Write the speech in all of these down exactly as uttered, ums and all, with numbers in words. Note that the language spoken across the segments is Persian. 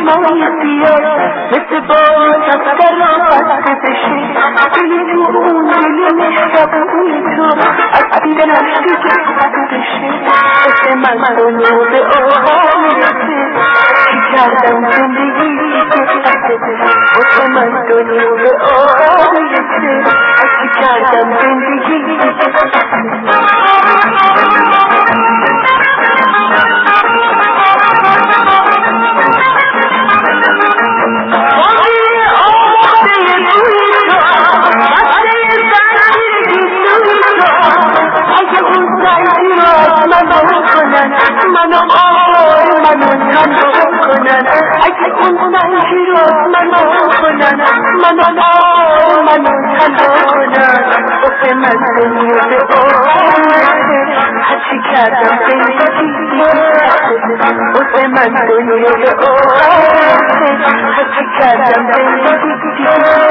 چشمای بیاد مثل باز از قرابت بشه دلی تو اون دل مهربون تو از دیدنش دیگه بشه مثل من دنیا به آقا میرسه چی کردم زندگی مثل من دنیا به آقا میرسه چی کردم زندگی منو آر منو تنها کنن اگه اون زنجیر رو منو کنن منو آر منو تنها کنن واسه من دنیا به آره هرچی کردم زندگی واسه من دنیا به آره هرچی کردم زندگی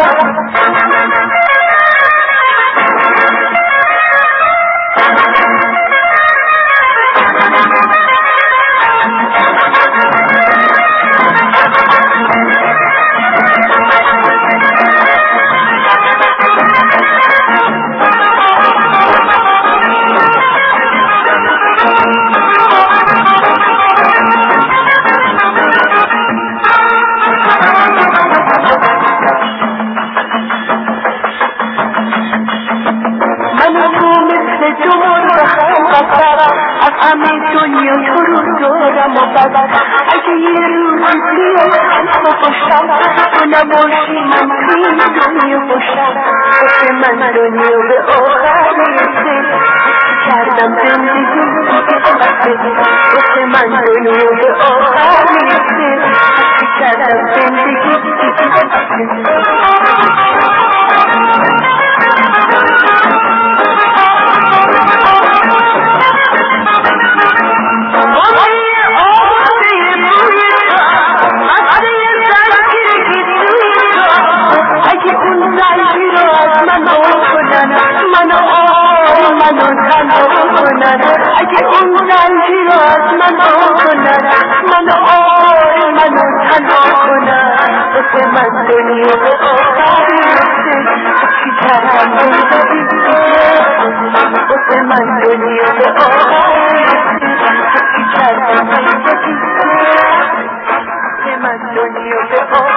از همه دنیا تو رو دارم و ببر اگه یه روزی بیاد تو باشم تو نباشی من توی دنیا باشم واسه من دنیا به آخر میرسه کردم زندگی واسه من دنیا به آخر میرسه کردم زندگی منو آر منو تنها کنن اگه اون زنجیر رو از منو کنن منو آر منو تنها کنن واسه من دنیا به آخر میرسه چی کردم زندگی واسه من دنیا به آخر میرسه چی کردم زندگی واسه من دنیا به آخر